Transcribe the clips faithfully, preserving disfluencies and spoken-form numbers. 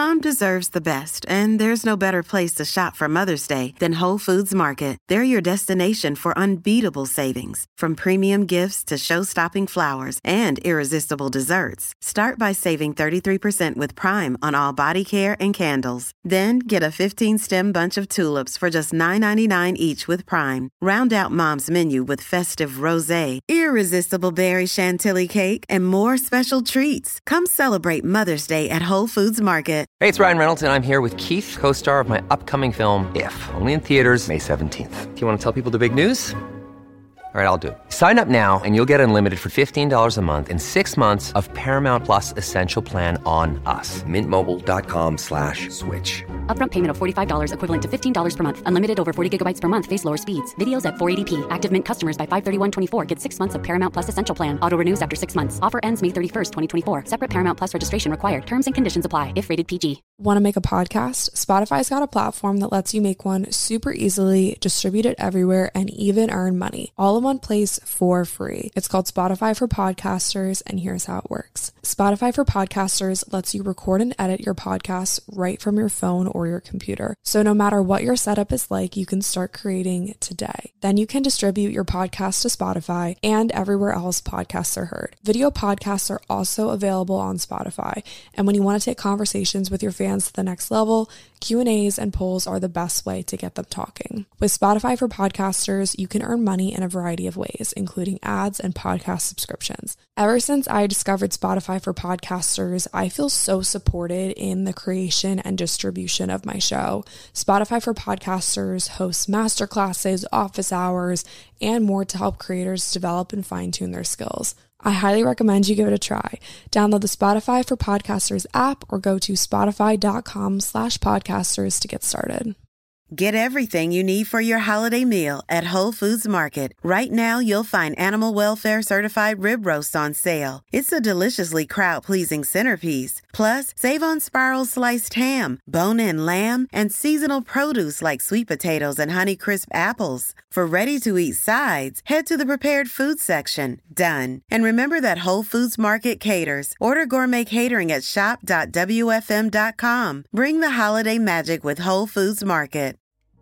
Mom deserves the best, and there's no better place to shop for Mother's Day than Whole Foods Market. They're your destination for unbeatable savings, from premium gifts to show-stopping flowers and irresistible desserts. Start by saving thirty-three percent with Prime on all body care and candles. Then get a fifteen-stem bunch of tulips for just nine ninety-nine each with Prime. Round out Mom's menu with festive rosé, irresistible berry chantilly cake, and more special treats. Come celebrate Mother's Day at Whole Foods Market. Hey, it's Ryan Reynolds, and I'm here with Keith, co-star of my upcoming film, If, only in theaters May seventeenth. Do you want to tell people the big news? All right, I'll do it. Sign up now and you'll get unlimited for fifteen dollars a month and six months of Paramount Plus Essential Plan on us. Mint Mobile dot com slash switch. Upfront payment of forty-five dollars equivalent to fifteen dollars per month. Unlimited over forty gigabytes per month. Face lower speeds. Videos at four eighty p. Active Mint customers by five thirty-one twenty-four get six months of Paramount Plus Essential Plan. Auto renews after six months. Offer ends May thirty-first, twenty twenty-four. Separate Paramount Plus registration required. Terms and conditions apply if rated P G. Want to make a podcast? Spotify's got a platform that lets you make one super easily, distribute it everywhere, and even earn money. All in one place for free. It's called Spotify for Podcasters, and here's how it works. Spotify for Podcasters lets you record and edit your podcasts right from your phone or your computer. So no matter what your setup is like, you can start creating today. Then you can distribute your podcast to Spotify and everywhere else podcasts are heard. Video podcasts are also available on Spotify. And when you want to take conversations with your fans to the next level, Q and A's and polls are the best way to get them talking. With Spotify for Podcasters, you can earn money in a variety of ways, including ads and podcast subscriptions. Ever since I discovered Spotify for Podcasters, I feel so supported in the creation and distribution of my show. Spotify for Podcasters hosts masterclasses, office hours, and more to help creators develop and fine-tune their skills. I highly recommend you give it a try. Download the Spotify for Podcasters app or go to spotify.com slash podcasters to get started. Get everything you need for your holiday meal at Whole Foods Market. Right now, you'll find Animal Welfare Certified Rib Roast on sale. It's a deliciously crowd-pleasing centerpiece. Plus, save on Spiral Sliced Ham, bone-in lamb, and seasonal produce like sweet potatoes and Honeycrisp apples. For ready-to-eat sides, head to the prepared food section. Done. And remember that Whole Foods Market caters. Order gourmet catering at shop dot w f m dot com. Bring the holiday magic with Whole Foods Market.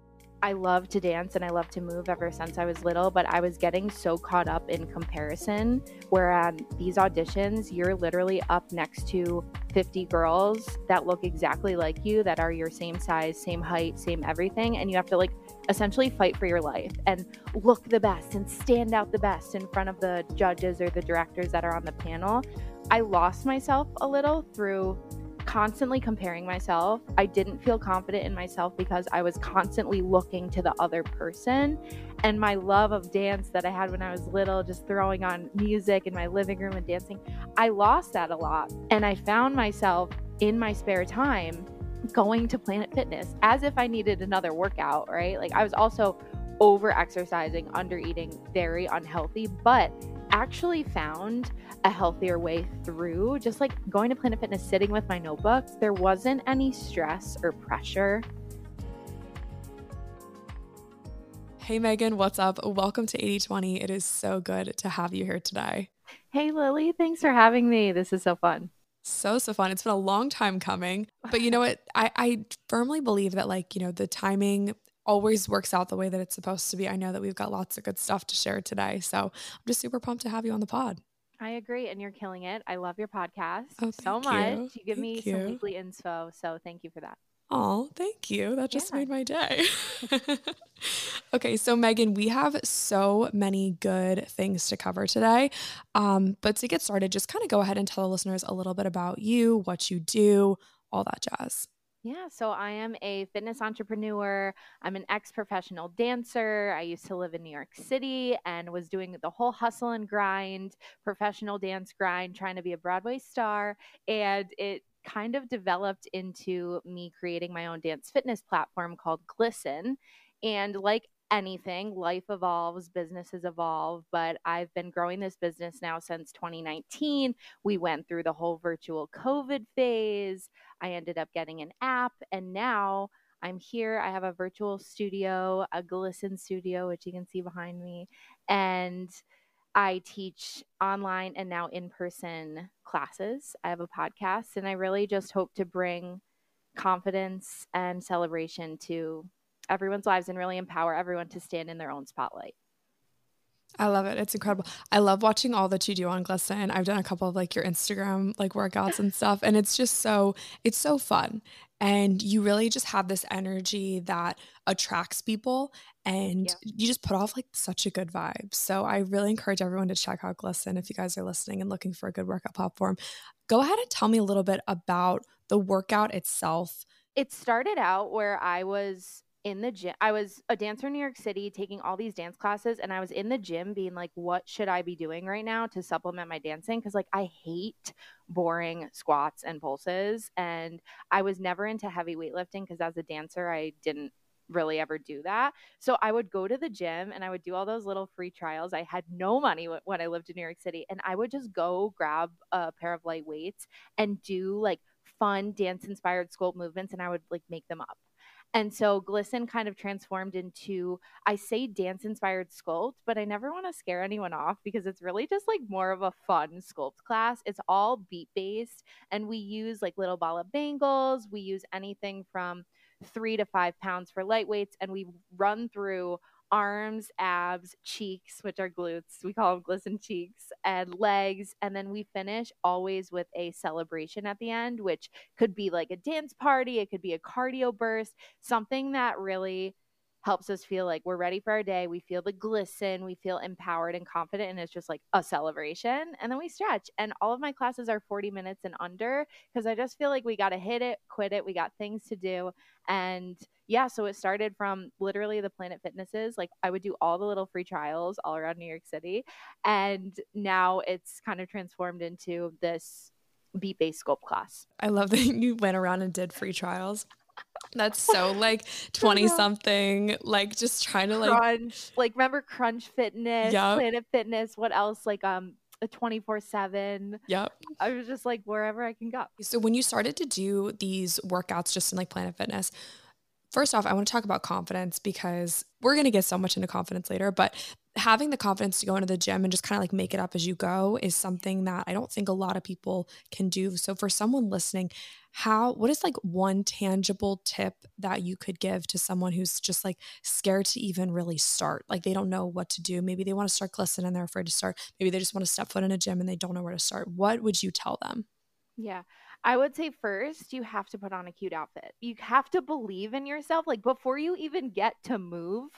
I love to dance and I love to move ever since I was little, but I was getting so caught up in comparison where um, these auditions, you're literally up next to fifty girls that look exactly like you, that are your same size, same height, same everything. And you have to like essentially fight for your life and look the best and stand out the best in front of the judges or the directors that are on the panel. I lost myself a little through constantly comparing myself. I didn't feel confident in myself because I was constantly looking to the other person. And my love of dance that I had when I was little, just throwing on music in my living room and dancing, I lost that a lot. And I found myself in my spare time going to Planet Fitness as if I needed another workout, right? Like I was also over exercising, under eating, very unhealthy, but actually found a healthier way through just like going to Planet Fitness, sitting with my notebooks. There wasn't any stress or pressure. Hey Megan, what's up? Welcome to eighty twenty. It is so good to have you here today. Hey Lily, thanks for having me. This is so fun. So, so fun. It's been a long time coming, but you know what? I, I firmly believe that like, you know, the timing always works out the way that it's supposed to be. I know that we've got lots of good stuff to share today. So I'm just super pumped to have you on the pod. I agree. And you're killing it. I love your podcast oh, so much. You, you give thank me you. some weekly info. So thank you for that. Oh, thank you. That just yeah. made my day. Okay, so Megan, we have so many good things to cover today. Um, but to get started, just kind of go ahead and tell the listeners a little bit about you, what you do, all that jazz. Yeah, so I am a fitness entrepreneur. I'm an ex-professional dancer. I used to live in New York City and was doing the whole hustle and grind, professional dance grind, trying to be a Broadway star. And it kind of developed into me creating my own dance fitness platform called Glisten. And like anything, life evolves, businesses evolve, but I've been growing this business now since twenty nineteen. We went through the whole virtual COVID phase. I ended up getting an app, and now I'm here. I have a virtual studio, a Glisten studio, which you can see behind me, and I teach online and now in-person classes. I have a podcast, and I really just hope to bring confidence and celebration to everyone's lives and really empower everyone to stand in their own spotlight. I love it. It's incredible. I love watching all that you do on Glisten. I've done a couple of like your Instagram like workouts and stuff, and it's just so, it's so fun. And you really just have this energy that attracts people, and Yeah. you just put off like such a good vibe. So I really encourage everyone to check out Glisten if you guys are listening and looking for a good workout platform. Go ahead and tell me a little bit about the workout itself. It started out where I was in the gym. I was a dancer in New York City taking all these dance classes, and I was in the gym being like, what should I be doing right now to supplement my dancing? Because like I hate boring squats and pulses, and I was never into heavy weightlifting because as a dancer I didn't really ever do that. So I would go to the gym and I would do all those little free trials. I had no money when I lived in New York City, and I would just go grab a pair of light weights and do like fun dance inspired sculpt movements, and I would like make them up. And so Glisten kind of transformed into, I say dance inspired sculpt, but I never want to scare anyone off because it's really just like more of a fun sculpt class. It's all beat based, and we use like little ball of bangles. We use anything from three to five pounds for light weights, and we run through arms, abs, cheeks, which are glutes. We call them Glisten cheeks, and legs. And then we finish always with a celebration at the end, which could be like a dance party. It could be a cardio burst, something that really helps us feel like we're ready for our day. We feel the glisten, we feel empowered and confident, and it's just like a celebration. And then we stretch. And all of my classes are forty minutes and under because I just feel like we got to hit it, quit it. We got things to do. And yeah, so it started from literally the Planet Fitnesses. Like I would do all the little free trials all around New York City. And now it's kind of transformed into this beat-based sculpt class. I love that you went around and did free trials. That's so like twenty something, like just trying to like Crunch, like remember Crunch Fitness, Yep. Planet Fitness, what else? Like um a twenty-four seven. Yep. I was just like wherever I can go. So when you started to do these workouts just in like Planet Fitness, first off, I want to talk about confidence because we're going to get so much into confidence later, but having the confidence to go into the gym and just kind of like make it up as you go is something that I don't think a lot of people can do. So for someone listening, how, what is like one tangible tip that you could give to someone who's just like scared to even really start? Like they don't know what to do. Maybe they want to start Glisten and they're afraid to start. Maybe they just want to step foot in a gym and they don't know where to start. What would you tell them? Yeah. I would say first, you have to put on a cute outfit. You have to believe in yourself. Like before you even get to move,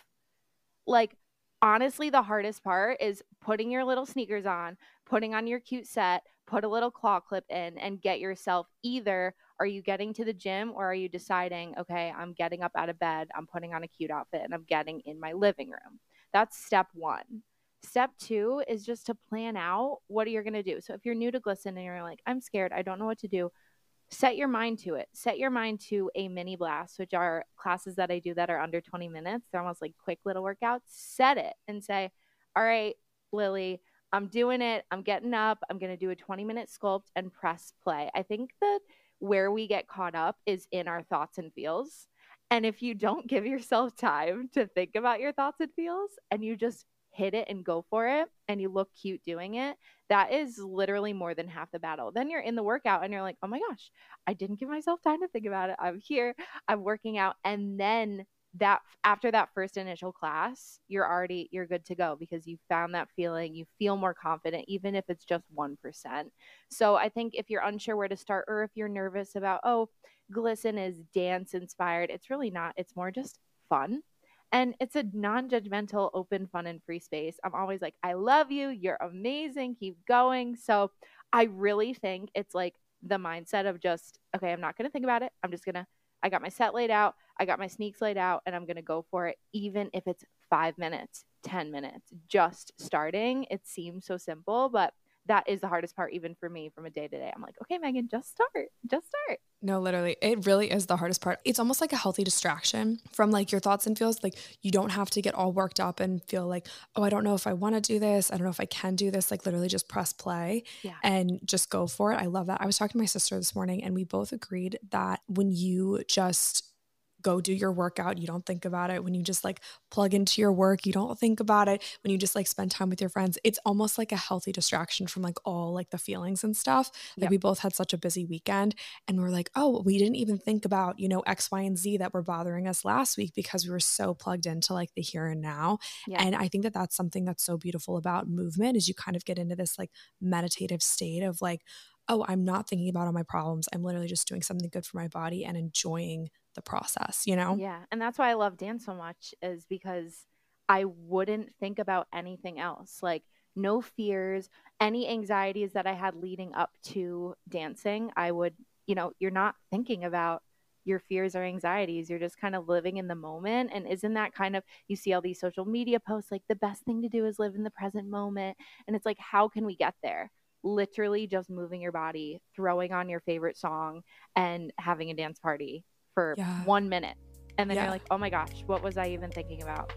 like honestly, the hardest part is putting your little sneakers on, putting on your cute set, put a little claw clip in and get yourself either, are you getting to the gym or are you deciding, okay, I'm getting up out of bed, I'm putting on a cute outfit and I'm getting in my living room. That's step one. Step two is just to plan out what you're going to do. So if you're new to Glisten and you're like, I'm scared, I don't know what to do, set your mind to it. Set your mind to a mini blast, which are classes that I do that are under twenty minutes. They're almost like quick little workouts. Set it and say, all right, Lily, I'm doing it. I'm getting up. I'm going to do a twenty minute sculpt and press play. I think that where we get caught up is in our thoughts and feels. And if you don't give yourself time to think about your thoughts and feels and you just hit it and go for it and you look cute doing it, that is literally more than half the battle. Then you're in the workout and you're like, oh my gosh, I didn't give myself time to think about it. I'm here, I'm working out. And then that after that first initial class, you're already, you're good to go because you found that feeling, you feel more confident, even if it's just one percent. So I think if you're unsure where to start or if you're nervous about, oh, Glisten is dance inspired, it's really not. It's more just fun. And it's a non-judgmental, open, fun, and free space. I'm always like, I love you. You're amazing. Keep going. So I really think it's like the mindset of just, okay, I'm not going to think about it. I'm just going to, I got my set laid out. I got my sneaks laid out and I'm going to go for it. Even if it's five minutes, ten minutes, just starting. It seems so simple, but that is the hardest part even for me from a day to day. I'm like, okay, Megan, just start, just start. No, literally, it really is the hardest part. It's almost like a healthy distraction from like your thoughts and feels. Like you don't have to get all worked up and feel like, oh, I don't know if I want to do this. I don't know if I can do this. Like literally just press play yeah. and just go for it. I love that. I was talking to my sister this morning and we both agreed that when you just go do your workout, you don't think about it. When you just like plug into your work, you don't think about it. When you just like spend time with your friends, it's almost like a healthy distraction from like all like the feelings and stuff. Like Yep. we both had such a busy weekend and we're like, oh, we didn't even think about, you know, X, Y, and Z that were bothering us last week because we were so plugged into like the here and now. Yeah. And I think that that's something that's so beautiful about movement is you kind of get into this like meditative state of like, oh, I'm not thinking about all my problems. I'm literally just doing something good for my body and enjoying the process, you know? Yeah. And that's why I love dance so much, is because I wouldn't think about anything else. Like, no fears, any anxieties that I had leading up to dancing, I would, you know, you're not thinking about your fears or anxieties. You're just kind of living in the moment. And isn't that kind of, you see all these social media posts, like the best thing to do is live in the present moment. And it's like, how can we get there? Literally just moving your body, throwing on your favorite song and having a dance party for Yeah. one minute. And then Yeah. you're like, oh my gosh, what was I even thinking about?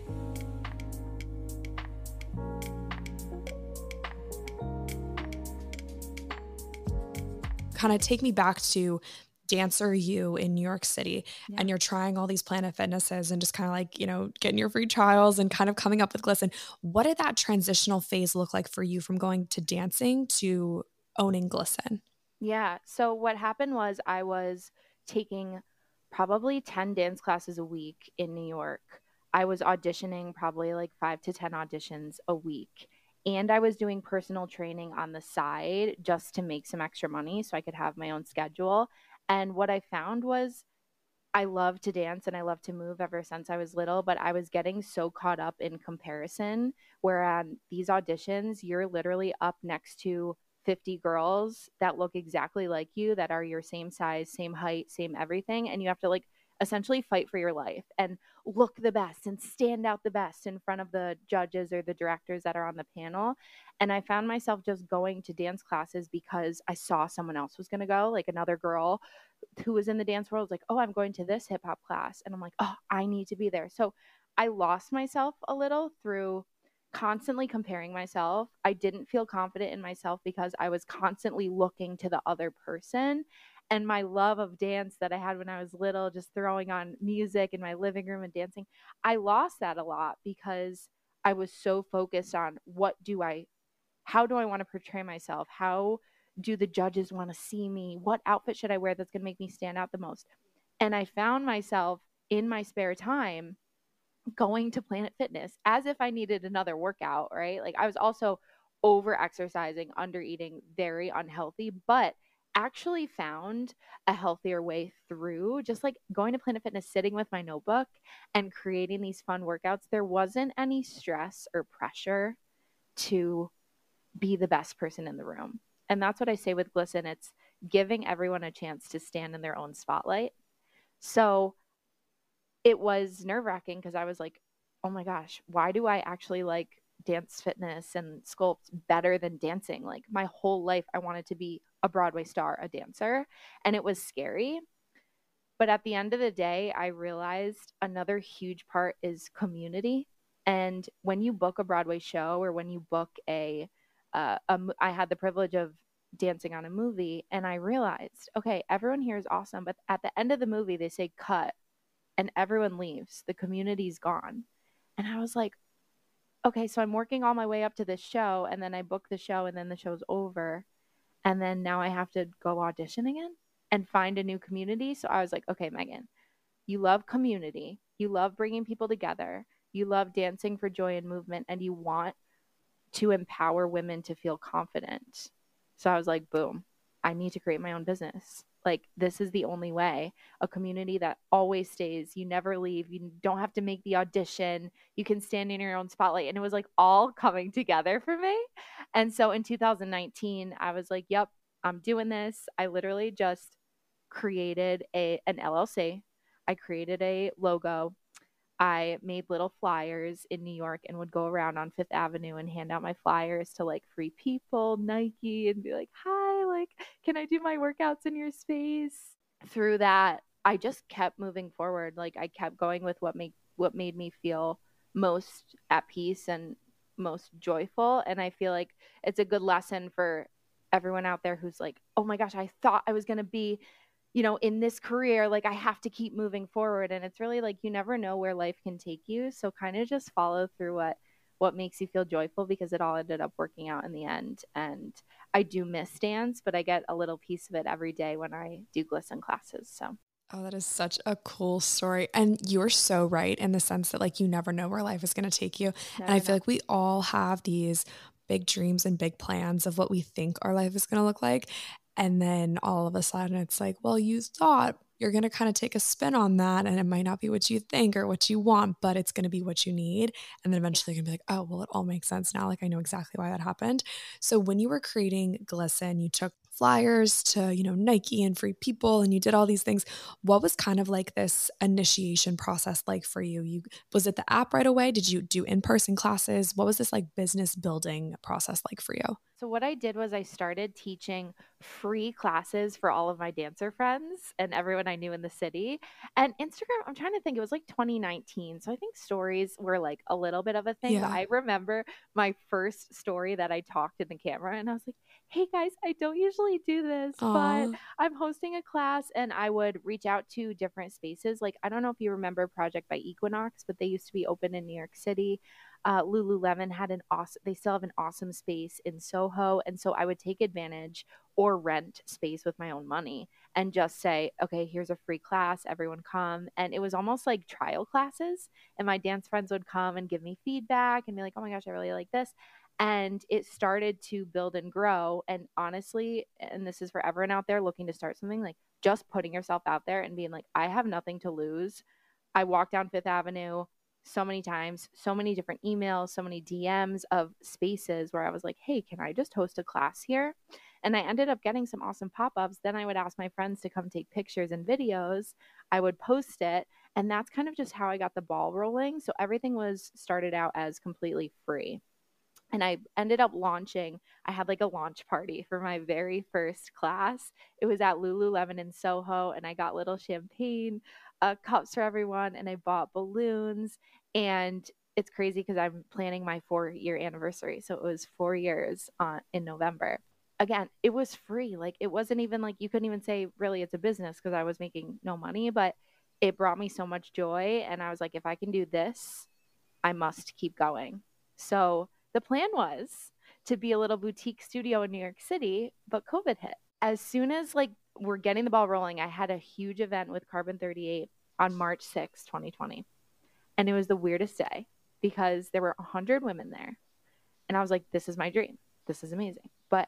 Kind of take me back to dancer you in New York City. Yeah. And you're trying all these Planet Fitnesses and just kind of like, you know, getting your free trials and kind of coming up with Glisten. What did that transitional phase look like for you from going to dancing to owning Glisten? Yeah. So what happened was I was taking probably ten dance classes a week in New York. I was auditioning probably like five to ten auditions a week. And I was doing personal training on the side just to make some extra money so I could have my own schedule. And what I found was I love to dance and I love to move ever since I was little, but I was getting so caught up in comparison where on these auditions, you're literally up next to fifty girls that look exactly like you, that are your same size, same height, same everything. And you have to like essentially fight for your life and look the best and stand out the best in front of the judges or the directors that are on the panel. And I found myself just going to dance classes because I saw someone else was going to go, like another girl who was in the dance world was like, oh, I'm going to this hip hop class. And I'm like, oh, I need to be there. So I lost myself a little through constantly comparing myself. I didn't feel confident in myself because I was constantly looking to the other person. And my love of dance that I had when I was little, just throwing on music in my living room and dancing, I lost that a lot because I was so focused on what do I, how do I want to portray myself? How do the judges want to see me? What outfit should I wear that's going to make me stand out the most? And I found myself in my spare time going to Planet Fitness as if I needed another workout, right? Like I was also over exercising, under eating, very unhealthy, but actually found a healthier way through just like going to Planet Fitness, sitting with my notebook and creating these fun workouts. There wasn't any stress or pressure to be the best person in the room. And that's what I say with Glisten. It's giving everyone a chance to stand in their own spotlight. So it was nerve-wracking because I was like, oh my gosh, why do I actually like dance fitness and sculpt better than dancing? Like my whole life, I wanted to be a Broadway star, a dancer, and it was scary. But at the end of the day, I realized another huge part is community. And when you book a Broadway show or when you book a, uh, a I had the privilege of dancing on a movie, and I realized, okay, everyone here is awesome, but at the end of the movie, they say cut and everyone leaves. The community's gone. And I was like, okay, so I'm working all my way up to this show, and then I book the show, and then the show's over. And then now I have to go audition again and find a new community. So I was like, okay, Megan, you love community. You love bringing people together. You love dancing for joy and movement, and you want to empower women to feel confident. So I was like, boom, I need to create my own business. Like, this is the only way. A community that always stays. You never leave. You don't have to make the audition. You can stand in your own spotlight. And it was like all coming together for me. And so in two thousand nineteen, I was like, yep, I'm doing this. I literally just created a an L L C. I created a logo. I made little flyers in New York and would go around on Fifth Avenue and hand out my flyers to like free people, Nike, and be like, hi, like, can I do my workouts in your space? Through that, I just kept moving forward. Like I kept going with what made what made me feel most at peace and most joyful. And I feel like it's a good lesson for everyone out there who's like, oh my gosh, I thought I was going to be you know, in this career, like I have to keep moving forward. And it's really like, you never know where life can take you. So kind of just follow through what, what makes you feel joyful, because it all ended up working out in the end. And I do miss dance, but I get a little piece of it every day when I do Glisten classes. So. Oh, that is such a cool story. And you're so right in the sense that like, you never know where life is going to take you. No, and I feel like we all have these big dreams and big plans of what we think our life is going to look like. And then all of a sudden it's like, well, you thought you're going to kind of take a spin on that, and it might not be what you think or what you want, but it's going to be what you need. And then eventually you're going to be like, oh, well, it all makes sense now. Like I know exactly why that happened. So when you were creating Glisten, you took flyers to, you know, Nike and Free People, and you did all these things. What was kind of like this initiation process like for you? You was it the app right away? Did you do in-person classes? What was this like business building process like for you? So what I did was I started teaching free classes for all of my dancer friends and everyone I knew in the city. And Instagram, I'm trying to think, it was like twenty nineteen. So I think stories were like a little bit of a thing. Yeah. But I remember my first story that I talked in the camera, and I was like, hey guys, I don't usually do this, Aww. but I'm hosting a class. And I would reach out to different spaces. Like, I don't know if you remember Project by Equinox, but they used to be open in New York City. Uh, Lululemon had an awesome, they still have an awesome space in Soho. And so I would take advantage or rent space with my own money and just say, okay, here's a free class, everyone come. And it was almost like trial classes. And my dance friends would come and give me feedback and be like, oh my gosh, I really like this. And it started to build and grow. And honestly, and this is for everyone out there looking to start something, like just putting yourself out there and being like, I have nothing to lose. I walked down Fifth Avenue so many times, so many different emails, so many D Ms of spaces where I was like, hey, can I just host a class here? And I ended up getting some awesome pop-ups. Then I would ask my friends to come take pictures and videos. I would post it. And that's kind of just how I got the ball rolling. So everything was started out as completely free. And I ended up launching, I had like a launch party for my very first class. It was at Lululemon in Soho, and I got little champagne uh, cups for everyone, and I bought balloons. And it's crazy because I'm planning my four-year anniversary. So it was four years uh, in November. Again, it was free. Like it wasn't even like, you couldn't even say really it's a business because I was making no money, but it brought me so much joy. And I was like, if I can do this, I must keep going. So the plan was to be a little boutique studio in New York City, but COVID hit. As soon as like we're getting the ball rolling, I had a huge event with Carbon thirty-eight on March sixth, twenty twenty. And it was the weirdest day because there were one hundred women there. And I was like, this is my dream. This is amazing. But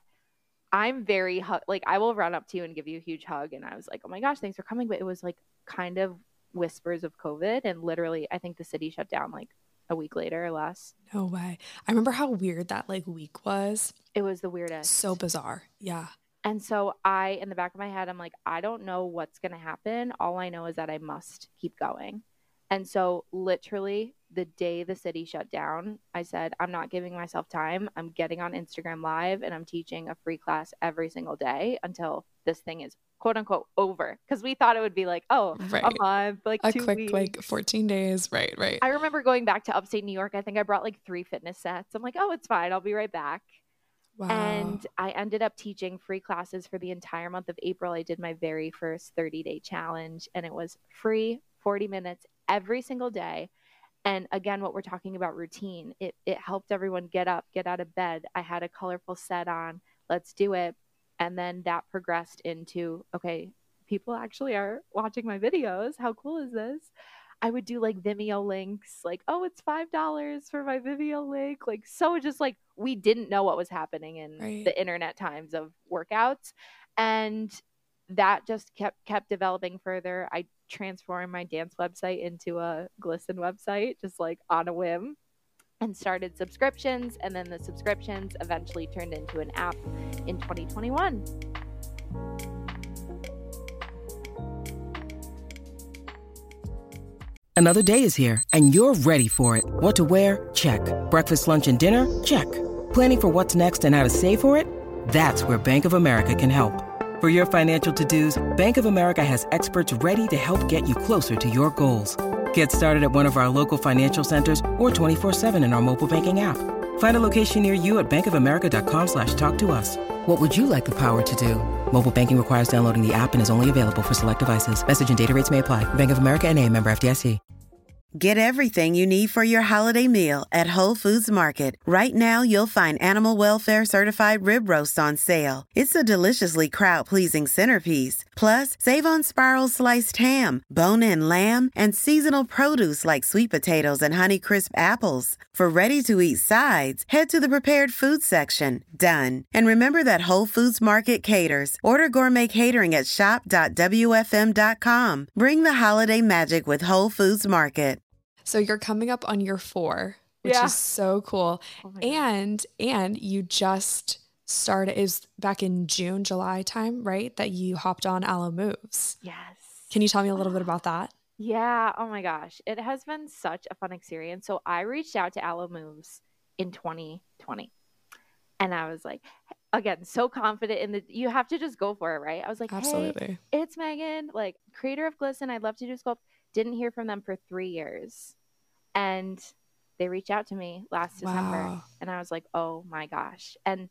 I'm very, like, I will run up to you and give you a huge hug. And I was like, oh my gosh, thanks for coming. But it was like kind of whispers of COVID. And literally, I think the city shut down like a week later or less. No way. I remember how weird that like week was. It was the weirdest. So bizarre. Yeah. And so I, in the back of my head, I'm like, I don't know what's going to happen. All I know is that I must keep going. And so literally the day the city shut down, I said, I'm not giving myself time. I'm getting on Instagram Live and I'm teaching a free class every single day until this thing is quote unquote over. Because we thought it would be like, oh, right. a month, like a two quick, weeks. like fourteen days. Right, right. I remember going back to upstate New York. I think I brought like three fitness sets. I'm like, oh, it's fine. I'll be right back. Wow. And I ended up teaching free classes for the entire month of April. I did my very first thirty day challenge, and it was free, forty minutes every single day. And again, what we're talking about routine, it, it helped everyone get up, get out of bed. I had a colorful set on, let's do it. And then that progressed into, okay, people actually are watching my videos. How cool is this? I would do like Vimeo links, like, oh, it's five dollars for my Vimeo link. Like, so just like, we didn't know what was happening in right. the internet times of workouts. And that just kept, kept developing further. I transformed my dance website into a Glisten website, just like on a whim, and started subscriptions. And then the subscriptions eventually turned into an app in twenty twenty-one. Another day is here, and you're ready for it. What to wear? Check. Breakfast, lunch, and dinner? Check. Planning for what's next and how to save for it? That's where Bank of America can help. For your financial to-dos, Bank of America has experts ready to help get you closer to your goals. Get started at one of our local financial centers or twenty-four seven in our mobile banking app. Find a location near you at bankofamerica.com slash talk to us. What would you like the power to do? Mobile banking requires downloading the app and is only available for select devices. Message and data rates may apply. Bank of America N A, member F D I C. Get everything you need for your holiday meal at Whole Foods Market. Right now, you'll find Animal Welfare Certified Rib Roast on sale. It's a deliciously crowd-pleasing centerpiece. Plus, save on Spiral Sliced Ham, bone-in lamb, and seasonal produce like sweet potatoes and Honeycrisp apples. For ready-to-eat sides, head to the prepared food section. Done. And remember that Whole Foods Market caters. Order gourmet catering at shop dot w f m dot com. Bring the holiday magic with Whole Foods Market. So you're coming up on year four, which Yeah. is so cool. Oh my God. and and you just started, is back in June, July time, right? That you hopped on Alo Moves. Yes. Can you tell me a little bit about that? Yeah. Oh my gosh. It has been such a fun experience. So I reached out to Alo Moves in twenty twenty. And I was like, again, so confident in the, you have to just go for it, right? I was like, Absolutely. hey, it's Megan, like creator of Glisten. I'd love to do sculpt. Didn't hear from them for three years. And they reached out to me last December. Wow. And I was like, oh my gosh. And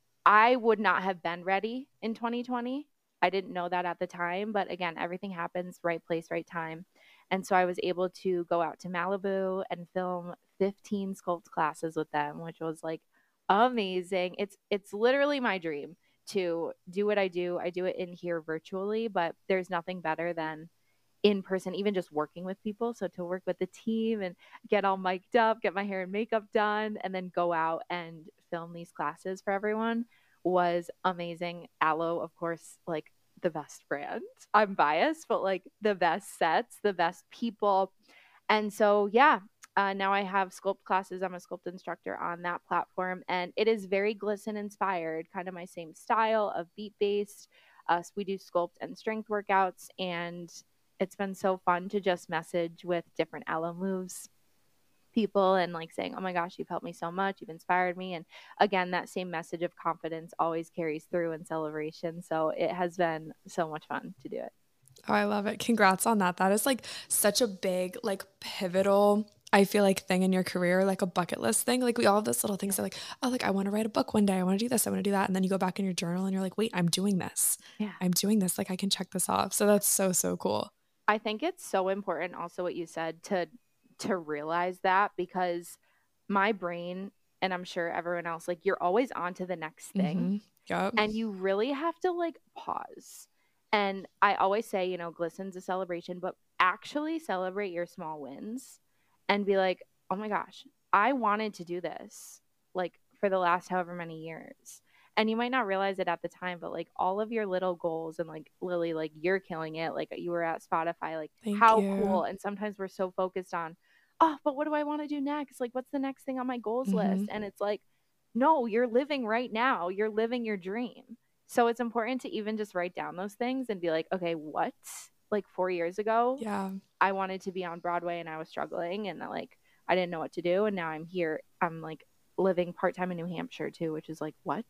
I would not have been ready in twenty twenty. I didn't know that at the time. But again, everything happens, right place, right time. And so I was able to go out to Malibu and film fifteen sculpt classes with them, which was like amazing. It's it's literally my dream to do what I do. I do it in here virtually, but there's nothing better than in person, even just working with people. So to work with the team and get all mic'd up, get my hair and makeup done, and then go out and film these classes for everyone was amazing. Alo, of course, like the best brand. I'm biased, but like the best sets, the best people. And so, yeah, uh, now I have sculpt classes. I'm a sculpt instructor on that platform, and it is very Glisten inspired, kind of my same style of beat based. Uh, so we do sculpt and strength workouts, and it's been so fun to just message with different Alo Moves people and like saying, oh my gosh, you've helped me so much. You've inspired me. And again, that same message of confidence always carries through in celebration. So it has been so much fun to do it. Oh, I love it. Congrats on that. That is like such a big, like pivotal, I feel like, thing in your career, like a bucket list thing. Like we all have this little things that like, oh, like I want to write a book one day. I want to do this. I want to do that. And then you go back in your journal and you're like, wait, I'm doing this. Yeah. I'm doing this. Like I can check this off. So that's so, so cool. I think it's so important also what you said to to realize that, because my brain, and I'm sure everyone else, like you're always on to the next thing. Mm-hmm. Yep. And you really have to like pause. And I always say, you know, Glisten's a celebration, but actually celebrate your small wins and be like, oh my gosh, I wanted to do this like for the last however many years. And you might not realize it at the time, but like all of your little goals, and like Lily, like you're killing it. Like you were at Spotify, like Thank how you. cool. And sometimes we're so focused on, oh, but what do I want to do next? Like, what's the next thing on my goals Mm-hmm. list? And it's like, no, you're living right now. You're living your dream. So it's important to even just write down those things and be like, okay, what? Like four years ago, Yeah. I wanted to be on Broadway and I was struggling and like, I didn't know what to do. And now I'm here. I'm like living part-time in New Hampshire too, which is like, what?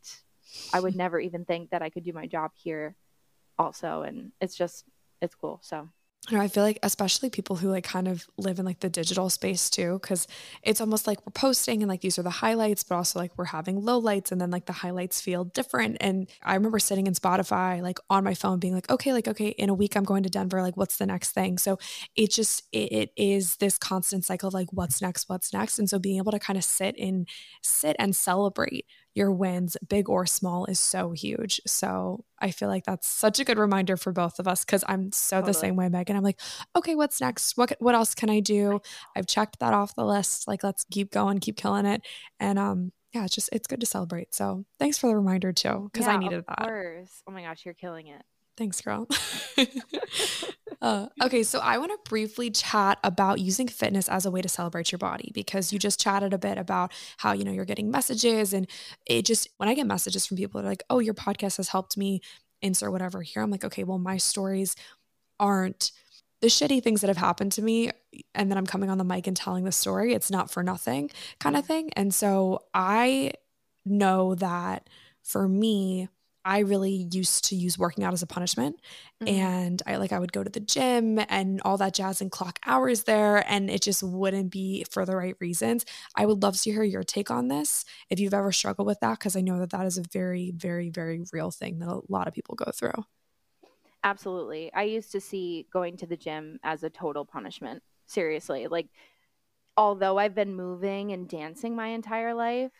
I would never even think that I could do my job here also. And it's just, it's cool. So You know, I feel like especially people who like kind of live in like the digital space too, because it's almost like we're posting and like these are the highlights, but also like we're having lowlights and then like the highlights feel different. And I remember sitting in Spotify like on my phone being like, okay, like, okay, in a week I'm going to Denver. Like, what's the next thing? So it just, it, it is this constant cycle of like, what's next, what's next. And so being able to kind of sit and sit and celebrate your wins, big or small, is so huge. So I feel like that's such a good reminder for both of us, because I'm so Totally. the same way, Megan. I'm like, okay, what's next? What what else can I do? I've checked that off the list. Like, let's keep going, keep killing it. And um, yeah, it's just, it's good to celebrate. So thanks for the reminder too, because yeah, I needed of that. course. Oh my gosh, you're killing it. Thanks, girl. uh, okay, so I want to briefly chat about using fitness as a way to celebrate your body, because you just chatted a bit about how, you know, you're getting messages, and it just, when I get messages from people that are like, oh, your podcast has helped me insert whatever here, I'm like, okay, well, my stories aren't the shitty things that have happened to me, and then I'm coming on the mic and telling the story. It's not for nothing kind of thing. And so I know that for me, I really used to use working out as a punishment. Mm-hmm. And I like I would go to the gym and all that jazz and clock hours there, and it just wouldn't be for the right reasons. I would love to hear your take on this if you've ever struggled with that, because I know that that is a very, very, very real thing that a lot of people go through. Absolutely. I used to see going to the gym as a total punishment. Seriously. Like, although I've been moving and dancing my entire life,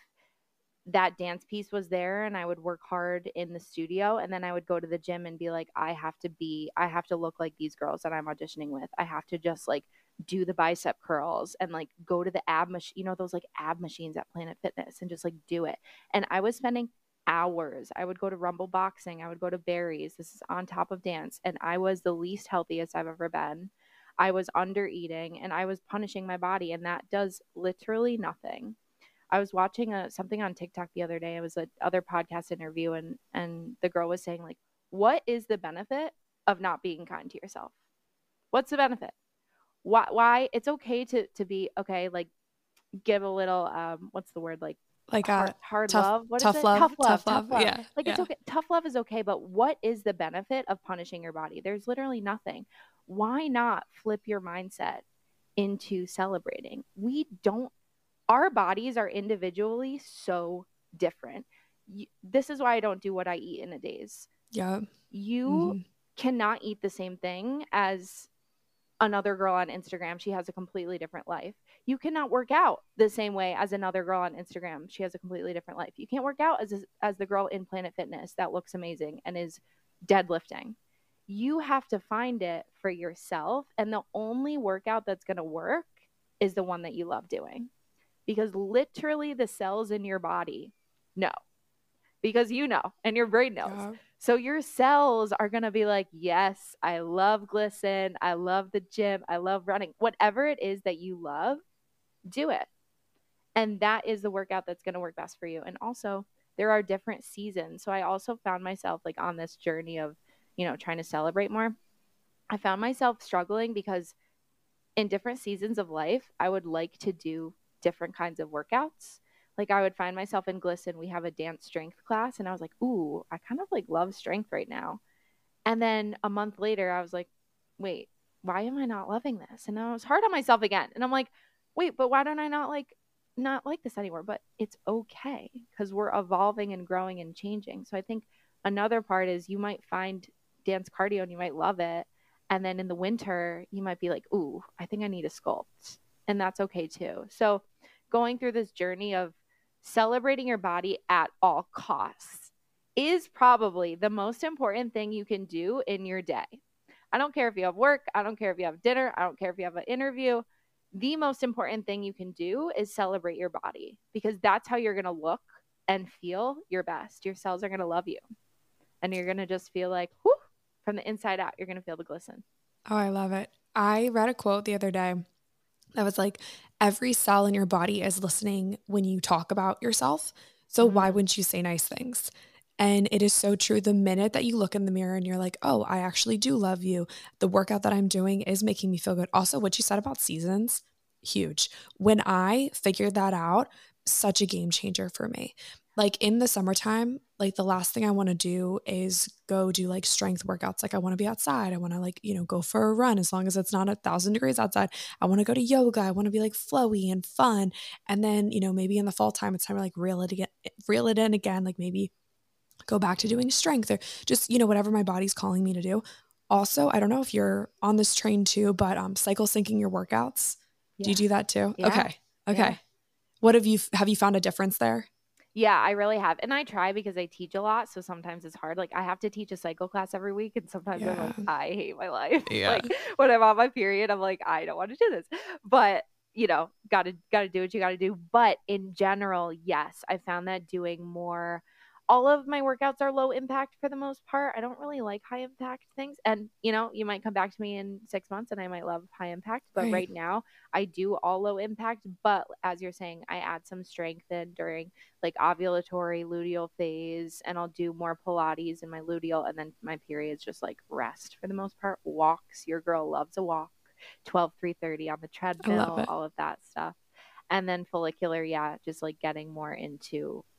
that dance piece was there, and I would work hard in the studio, and then I would go to the gym and be like, I have to be, I have to look like these girls that I'm auditioning with. I have to just like do the bicep curls and like go to the ab machine, you know, those like ab machines at Planet Fitness, and just like do it. And I was spending hours. I would go to Rumble Boxing. I would go to Barry's. This is on top of dance. And I was the least healthiest I've ever been. I was under eating, and I was punishing my body, and that does literally nothing. I was watching a, something on TikTok the other day. It was a other podcast interview, and and the girl was saying like, what is the benefit of not being kind to yourself? What's the benefit? Why, why it's okay to, to be okay. Like give a little, um, what's the word? Like, like hard, a hard tough, love. What tough is it? love, Tough love. tough Tough love. love. Yeah. Like yeah. it's okay. Tough love is okay. But what is the benefit of punishing your body? There's literally nothing. Why not flip your mindset into celebrating? We don't, our bodies are individually so different. You, this is why I don't do what I eat in a days. Yeah. You mm-hmm. cannot eat the same thing as another girl on Instagram. She has a completely different life. You cannot work out the same way as another girl on Instagram. She has a completely different life. You can't work out as as the girl in Planet Fitness that looks amazing and is deadlifting. You have to find it for yourself, and the only workout that's going to work is the one that you love doing. Because literally the cells in your body know, because you know, and your brain knows. Yeah. So your cells are going to be like, yes, I love Glisten. I love the gym. I love running. Whatever it is that you love, do it. And that is the workout that's going to work best for you. And also there are different seasons. So I also found myself like on this journey of, you know, trying to celebrate more. I found myself struggling because in different seasons of life, I would like to do different kinds of workouts. Like I would find myself in Glisten. We have a dance strength class, and I was like, ooh, I kind of like love strength right now. And then a month later, I was like, wait, why am I not loving this? And I was hard on myself again. And I'm like, wait, but why don't I not like, not like this anymore? But it's okay, because we're evolving and growing and changing. So I think another part is you might find dance cardio and you might love it. And then in the winter, you might be like, ooh, I think I need a sculpt. And that's okay too. So going through this journey of celebrating your body at all costs is probably the most important thing you can do in your day. I don't care if you have work. I don't care if you have dinner. I don't care if you have an interview. The most important thing you can do is celebrate your body, because that's how you're going to look and feel your best. Your cells are going to love you, and you're going to just feel like, whoo, from the inside out, you're going to feel the glisten. Oh, I love it. I read a quote the other day that was like, every cell in your body is listening when you talk about yourself. So mm-hmm. why wouldn't you say nice things? And it is so true. The minute that you look in the mirror and you're like, oh, I actually do love you. The workout that I'm doing is making me feel good. Also, what you said about seasons, huge. When I figured that out, such a game changer for me. Like in the summertime, like the last thing I want to do is go do like strength workouts. Like I want to be outside. I want to like, you know, go for a run as long as it's not a thousand degrees outside. I want to go to yoga. I want to be like flowy and fun. And then, you know, maybe in the fall time, it's time to like reel it again, reel it in again. Like maybe go back to doing strength or just, you know, whatever my body's calling me to do. Also, I don't know if you're on this train too, but um, cycle syncing your workouts. Yeah. Do you do that too? Yeah. Okay. Okay. Yeah. What have you, have you found a difference there? Yeah, I really have. And I try because I teach a lot. So sometimes it's hard. Like I have to teach a cycle class every week. And sometimes yeah. I'm like, I hate my life. Yeah. Like when I'm on my period, I'm like, I don't want to do this. But, you know, gotta, gotta do what you gotta do. But in general, yes, I found that doing more, all of my workouts are low impact for the most part. I don't really like high impact things. And, you know, you might come back to me in six months and I might love high impact. But right, right now I do all low impact. But as you're saying, I add some strength in during like ovulatory luteal phase, and I'll do more Pilates in my luteal. And then my periods just like rest for the most part. Walks. Your girl loves a walk. twelve, three thirty on the treadmill, all of that stuff. And then follicular, yeah, just like getting more into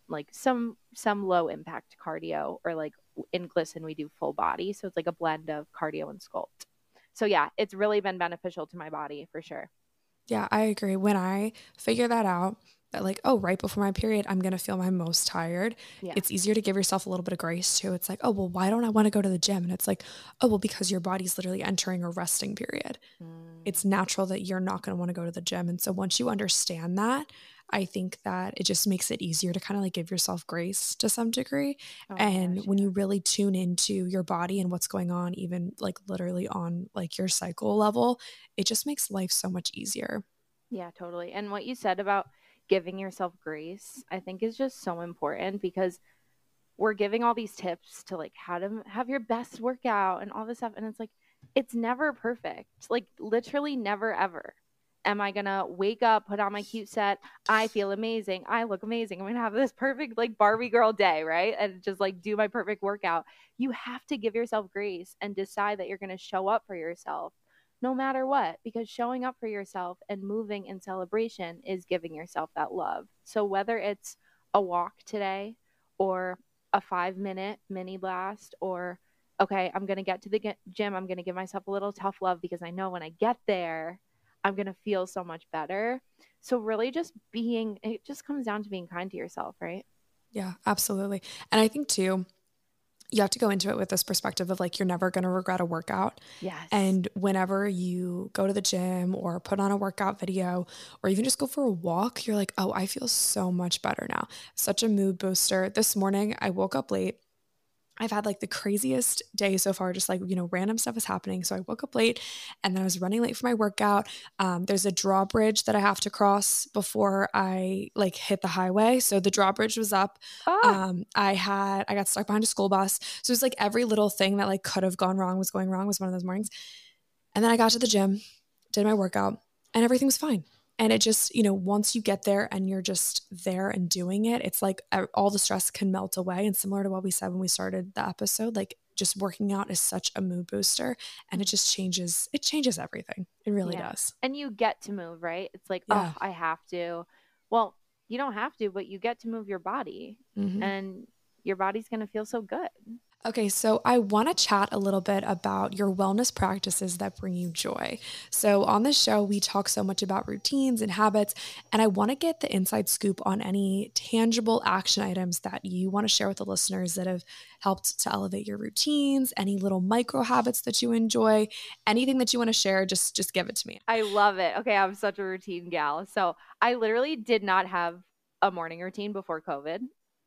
like some some low impact cardio, or like in Glisten we do full body. So it's like a blend of cardio and sculpt. So yeah, it's really been beneficial to my body for sure. Yeah, I agree. When I figure that out, that like, oh, right before my period, I'm going to feel my most tired. Yeah. It's easier to give yourself a little bit of grace too. It's like, oh, well, why don't I want to go to the gym? And it's like, oh, well, because your body's literally entering a resting period. Mm. It's natural that you're not going to want to go to the gym. And so once you understand that, I think that it just makes it easier to kind of like give yourself grace to some degree. Oh, and gosh, when yeah. you really tune into your body and what's going on, even like literally on like your cycle level, it just makes life so much easier. Yeah, totally. And what you said about giving yourself grace, I think is just so important, because we're giving all these tips to like how to have your best workout and all this stuff. And it's like, it's never perfect. Like literally never, ever. Am I going to wake up, put on my cute set? I feel amazing. I look amazing. I'm going to have this perfect like Barbie girl day, right? And just like do my perfect workout. You have to give yourself grace and decide that you're going to show up for yourself no matter what, because showing up for yourself and moving in celebration is giving yourself that love. So whether it's a walk today or a five minute mini blast, or, okay, I'm going to get to the gym. I'm going to give myself a little tough love because I know when I get there, I'm going to feel so much better. So really just being, it just comes down to being kind to yourself, right? Yeah, absolutely. And I think too, you have to go into it with this perspective of like, you're never going to regret a workout. Yes. And whenever you go to the gym or put on a workout video or even just go for a walk, you're like, oh, I feel so much better now. Such a mood booster. This morning I woke up late. I've had like the craziest day so far, just like, you know, random stuff is happening. So I woke up late and then I was running late for my workout. Um, there's a drawbridge that I have to cross before I like hit the highway. So the drawbridge was up. Oh. Um, I had, I got stuck behind a school bus. So it was like every little thing that like could have gone wrong was going wrong was one of those mornings. And then I got to the gym, did my workout, and everything was fine. And it just, you know, once you get there and you're just there and doing it, it's like all the stress can melt away. And similar to what we said when we started the episode, like just working out is such a mood booster, and it just changes, it changes everything. It really yeah. does. And you get to move, right? It's like, yeah. oh, I have to. Well, you don't have to, but you get to move your body mm-hmm. and your body's going to feel so good. Okay, so I want to chat a little bit about your wellness practices that bring you joy. So on this show, we talk so much about routines and habits, and I want to get the inside scoop on any tangible action items that you want to share with the listeners that have helped to elevate your routines, any little micro habits that you enjoy, anything that you want to share, just, just give it to me. I love it. Okay, I'm such a routine gal. So I literally did not have a morning routine before COVID,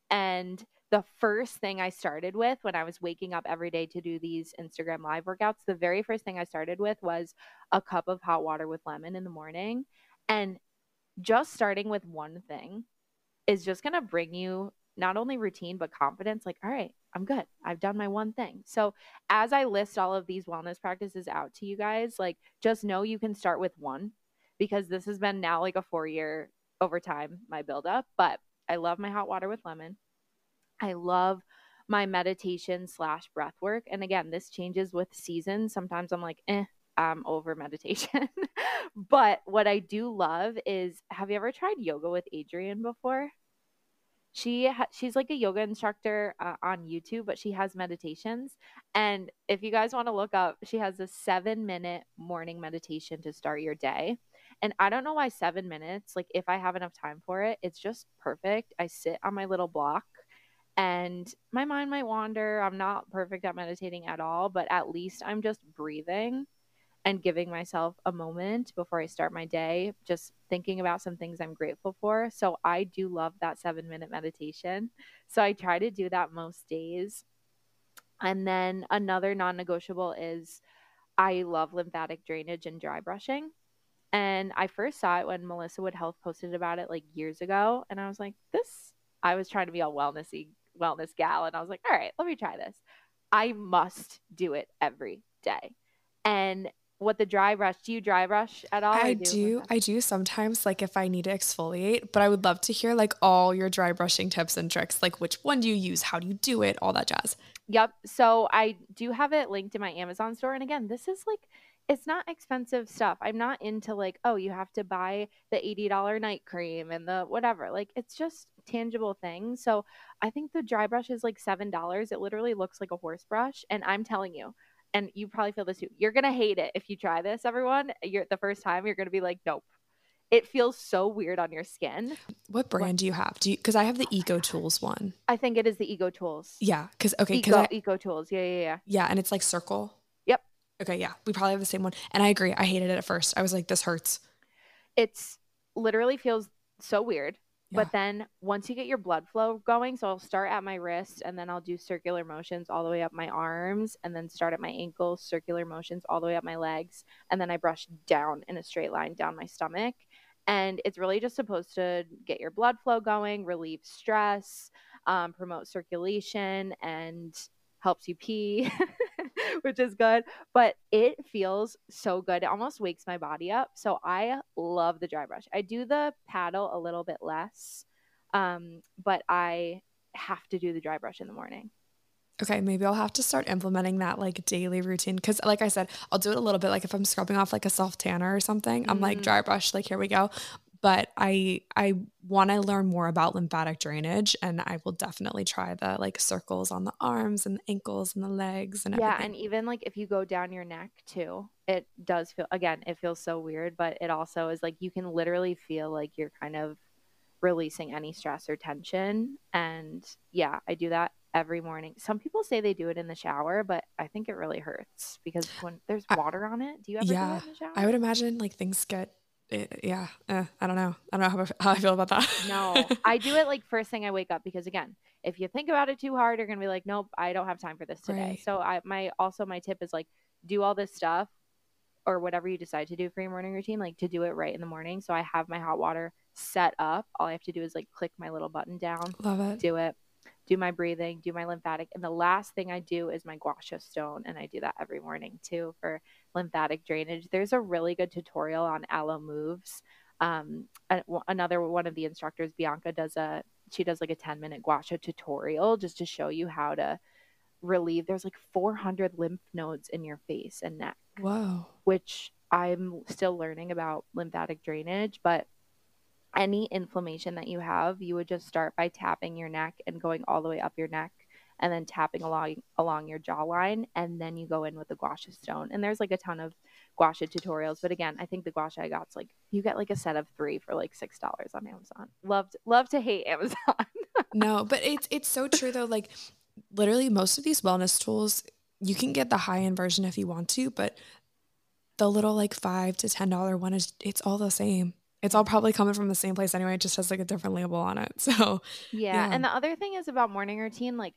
and the first thing I started with when I was waking up every day to do these Instagram live workouts, the very first thing I started with was a cup of hot water with lemon in the morning. And just starting with one thing is just going to bring you not only routine, but confidence. Like, all right, I'm good. I've done my one thing. So as I list all of these wellness practices out to you guys, like just know you can start with one, because this has been now like a four year over time, my buildup. But I love my hot water with lemon. I love my meditation slash breath work. And again, this changes with seasons. Sometimes I'm like, eh, I'm over meditation. But what I do love is, have you ever tried yoga with Adriene before? She ha- she's like a yoga instructor uh, on YouTube, but she has meditations. And if you guys want to look up, she has a seven minute morning meditation to start your day. And I don't know why seven minutes, like if I have enough time for it, it's just perfect. I sit on my little block. And my mind might wander. I'm not perfect at meditating at all, but at least I'm just breathing and giving myself a moment before I start my day, just thinking about some things I'm grateful for. So I do love that seven minute meditation. So I try to do that most days. And then another non-negotiable is I love lymphatic drainage and dry brushing. And I first saw it when Melissa Wood Health posted about it like years ago. And I was like, this, I was trying to be all wellnessy wellness gal. And I was like, all right, let me try this. I must do it every day. And what the dry brush, do you dry brush at all? I do, do I do sometimes, like if I need to exfoliate, but I would love to hear like all your dry brushing tips and tricks. Like which one do you use? How do you do it? All that jazz. Yep. So I do have it linked in my Amazon store. And again, this is like, it's not expensive stuff. I'm not into like, oh, you have to buy the eighty dollars night cream and the whatever. Like, it's just tangible things. So I think the dry brush is like seven dollars. It literally looks like a horse brush. And I'm telling you, and you probably feel this too, you're going to hate it if you try this, everyone. You're the first time you're going to be like, nope. It feels so weird on your skin. What brand what? do you have? Do you, because I have the Eco Tools one. I think it is the Ego Tools. Yeah, because okay, because I, Eco Tools. Yeah, yeah, yeah. Yeah, and it's like circle. Yep. Okay, yeah, we probably have the same one. And I agree. I hated it at first. I was like, this hurts. It's literally feels so weird. Yeah. But then once you get your blood flow going, so I'll start at my wrist and then I'll do circular motions all the way up my arms and then start at my ankles, circular motions all the way up my legs. And then I brush down in a straight line down my stomach. And it's really just supposed to get your blood flow going, relieve stress, um, promote circulation, and helps you pee, which is good. But it feels so good. It almost wakes my body up. So I love the dry brush. I do the paddle a little bit less, um, but I have to do the dry brush in the morning. Okay, maybe I'll have to start implementing that like daily routine. Cause like I said, I'll do it a little bit. Like if I'm scrubbing off like a self tanner or something, I'm mm-hmm. like dry brush, like here we go. But I I want to learn more about lymphatic drainage, and I will definitely try the like circles on the arms and the ankles and the legs and yeah, everything. And even like if you go down your neck too, it does feel, again, it feels so weird, but it also is like you can literally feel like you're kind of releasing any stress or tension. And yeah, I do that every morning. Some people say they do it in the shower, but I think it really hurts because when there's water on it, do you ever yeah, do it in the shower? I would imagine like things get, it, yeah, uh, I don't know. I don't know how I, how I feel about that. No, I do it like first thing I wake up because again, if you think about it too hard, you're going to be like, nope, I don't have time for this today. Right. So I, my, also my tip is like, do all this stuff or whatever you decide to do for your morning routine, like to do it right in the morning. So I have my hot water set up. All I have to do is like click my little button down, Love it. do it. Do my breathing, do my lymphatic. And the last thing I do is my gua sha stone. And I do that every morning too for lymphatic drainage. There's a really good tutorial on Alo Moves. Um, another one of the instructors, Bianca, does a, she does like a ten minute gua sha tutorial just to show you how to relieve. There's like four hundred lymph nodes in your face and neck. Whoa. Which I'm still learning about lymphatic drainage, but any inflammation that you have, you would just start by tapping your neck and going all the way up your neck and then tapping along along your jawline. And then you go in with the gua sha stone. And there's like a ton of gua sha tutorials. But again, I think the gua sha I got's like, you get like a set of three for like six dollars on Amazon. Loved, love to hate Amazon. No, but it's, it's so true though. Like literally most of these wellness tools, you can get the high end version if you want to, but the little like five to ten dollars one is, it's all the same. It's all probably coming from the same place anyway. It just has like a different label on it. So yeah. yeah. And the other thing is about morning routine. Like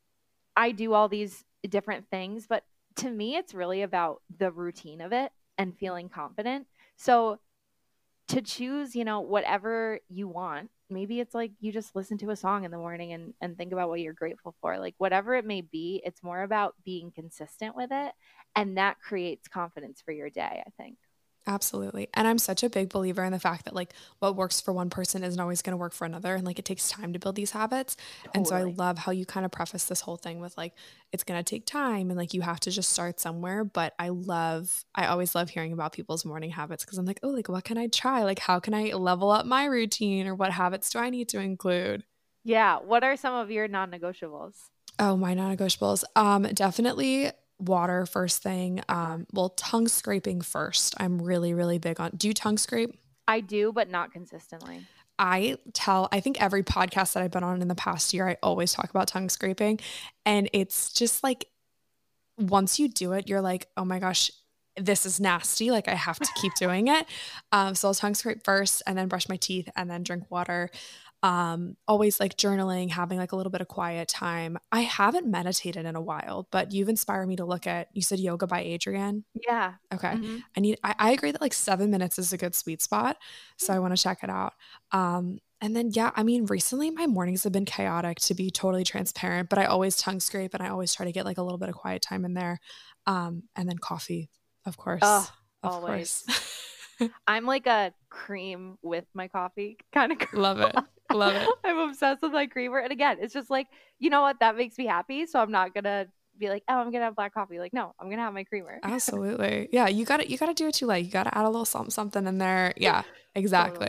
I do all these different things, but to me, it's really about the routine of it and feeling confident. So to choose, you know, whatever you want, maybe it's like you just listen to a song in the morning and, and think about what you're grateful for. Like whatever it may be, it's more about being consistent with it. And that creates confidence for your day, I think. Absolutely. And I'm such a big believer in the fact that like what works for one person isn't always going to work for another. And like it takes time to build these habits. Totally. And so I love how you kind of preface this whole thing with like, it's going to take time and like you have to just start somewhere. But I love, I always love hearing about people's morning habits because I'm like, oh, like what can I try? Like how can I level up my routine or what habits do I need to include? Yeah. What are some of your non-negotiables? Oh, my non-negotiables. Um, definitely water first thing. Um, well, tongue scraping first. I'm really, really big on. Do you tongue scrape? I do, but not consistently. I tell, I think every podcast that I've been on in the past year, I always talk about tongue scraping. And it's just like, once you do it, you're like, oh my gosh, this is nasty. Like I have to keep doing it. Um, so I'll tongue scrape first and then brush my teeth and then drink water. Um, always like journaling, having like a little bit of quiet time. I haven't meditated in a while, but you've inspired me to look at, you said Yoga by Adriene? Yeah. Okay. Mm-hmm. I need, I, I agree that like seven minutes is a good sweet spot. So I want to check it out. Um, and then, yeah, I mean, recently my mornings have been chaotic to be totally transparent, but I always tongue scrape and I always try to get like a little bit of quiet time in there. Um, and then coffee, of course. Oh, of always. course. I'm like a cream with my coffee kind of girl. Love it. Love it. I'm obsessed with my creamer. And again, it's just like, you know what? That makes me happy. So I'm not going to be like, oh, I'm going to have black coffee. Like, no, I'm going to have my creamer. Absolutely. Yeah. You got to, you got to do what you like. You got to add a little something, something in there. Yeah, exactly. Totally.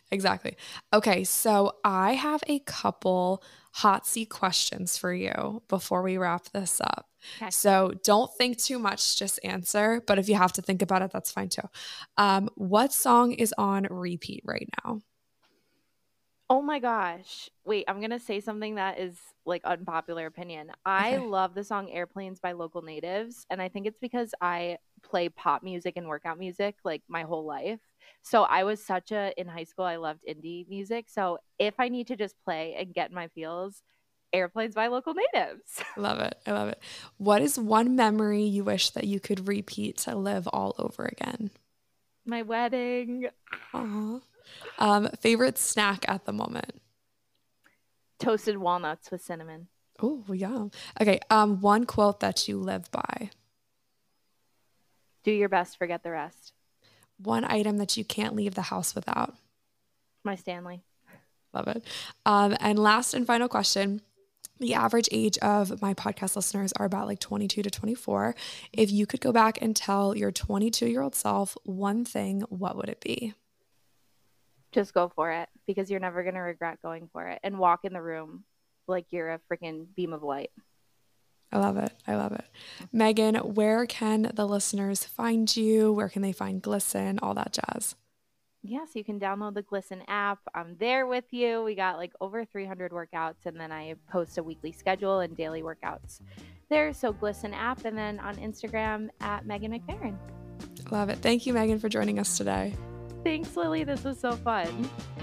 Exactly. Okay, so I have a couple hot seat questions for you before we wrap this up. Okay. So don't think too much, just answer. But if you have to think about it, that's fine too. Um, what song is on repeat right now? Oh my gosh. Wait, I'm going to say something that is like unpopular opinion. I Okay. love the song Airplanes by Local Natives. And I think it's because I play pop music and workout music like my whole life. So I was such a, in high school, I loved indie music. So if I need to just play and get in my feels, Airplanes by Local Natives. Love it. I love it. What is one memory you wish that you could repeat to live all over again? My wedding. Aw. Um, favorite snack at the moment? Toasted walnuts with cinnamon. Oh, yeah. Okay. Um, one quote that you live by. Do your best, forget the rest. One item that you can't leave the house without. My Stanley. Love it. Um, and last and final question. The average age of my podcast listeners are about like twenty-two to twenty-four. If you could go back and tell your twenty-two-year-old self one thing, what would it be? Just go for it because you're never going to regret going for it, and walk in the room like you're a freaking beam of light. I love it. I love it. Megan, where can the listeners find you? Where can they find Glisten? All that jazz. Yeah, so you can download the Glisten app. I'm there with you. We got like over three hundred workouts, and then I post a weekly schedule and daily workouts there. So Glisten app, and then on Instagram at Megan McFerrin. Love it. Thank you, Megan, for joining us today. Thanks, Lily. This was so fun.